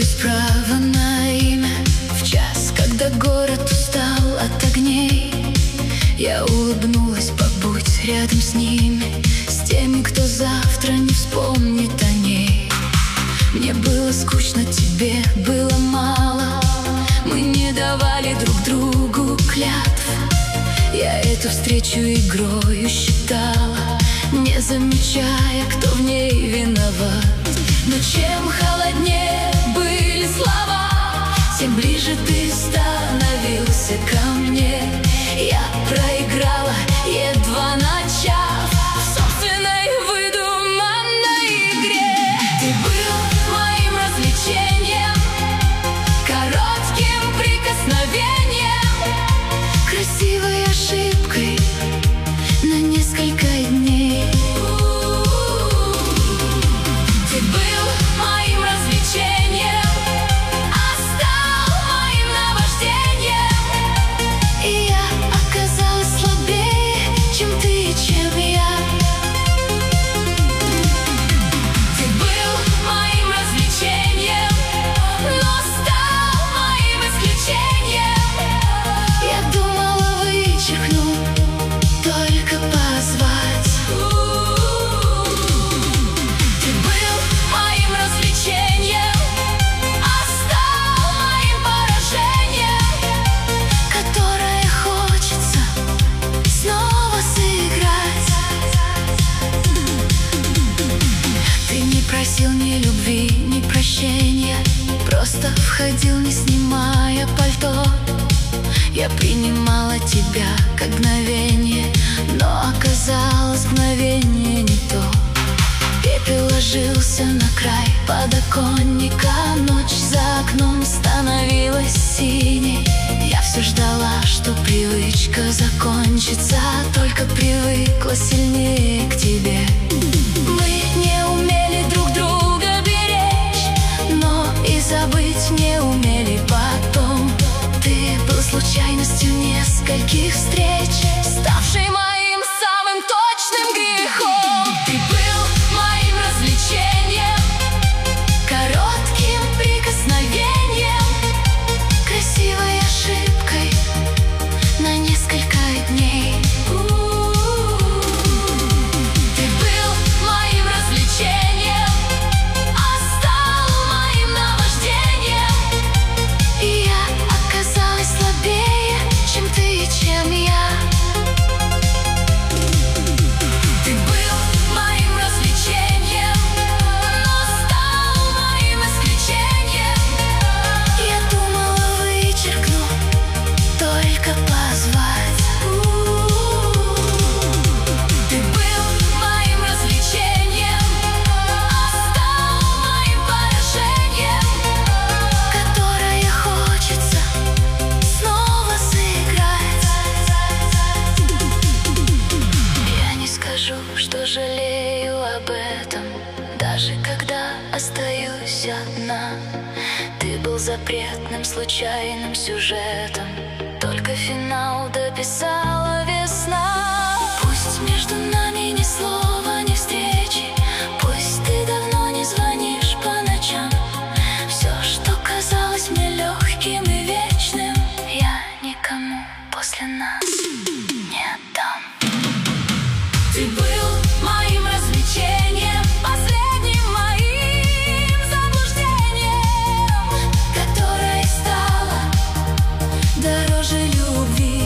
пусть право на имя. В час, когда город устал от огней, я улыбнулась: побудь рядом с ними, с теми, кто завтра не вспомнит о ней. Мне было скучно, тебе было мало, мы не давали друг другу клятв. Я эту встречу игрою считала, не замечая, кто в ней виноват. Но чем холоднее были слова, тем ближе ты становился ко мне. Я проиграла, едва начав в собственной выдуманной игре. Ты был моим развлечением, коротким прикосновением, красивой ошибкой на несколько дней. Ты был моим развлечением, а стал моим наваждением, и я оказалась слабее, чем ты и чем я. Ты был моим развлечением, но стал моим исключением. Я думала, вычеркну, только позвать. Ты был моим развлечением, а стал моим поражением, которое хочется снова сыграть. Ты не просил ни любви, ни прощения, просто входил, не снимая пальто. Я принимала тебя как мгновение, но оказалось мгновение не то. Пепел ложился на край подоконника, ночь за окном становилась синей. Я все ждала, что привычка закончится, только привыкла сильнее к тебе. Мы не умели друг друга беречь, но и забыть не умели потом. Ты был случайностью нескольких встреч, ставшей моим самым точным грехом. Ты был моим развлечением, коротким прикосновением, красивой ошибкой на несколько дней. Ты был моим развлечением, а стал моим наваждением, и я оказалась слабее, чем ты и чем я. Ты был моим развлечением, но стал моим исключением. Я думала, вычеркну, только позвать. Ты был моим развлечением, а стал моим поражением, которое хочется снова сыграть. Я не скажу, что жалею об этом, даже когда остаюсь одна. Ты был запретным, случайным сюжетом, только финал дописала весна. Пусть между нами ни слова, ни встречи, пусть ты давно не звонишь по ночам. Все, что казалось мне легким и вечным, я никому после нас не отдам. Ты был моим развлечением, последним моим заблуждением, которое стало дороже любви.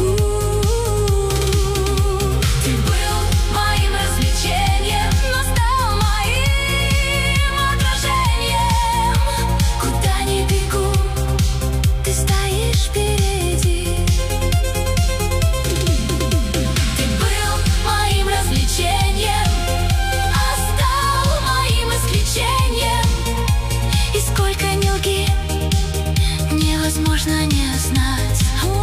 Ты был моим развлечением, но стал моим отражением. Куда ни бегу, ты стоишь впереди. Ты был моим развлечением, а стал моим исключением. И сколько ни лги, невозможно не знать.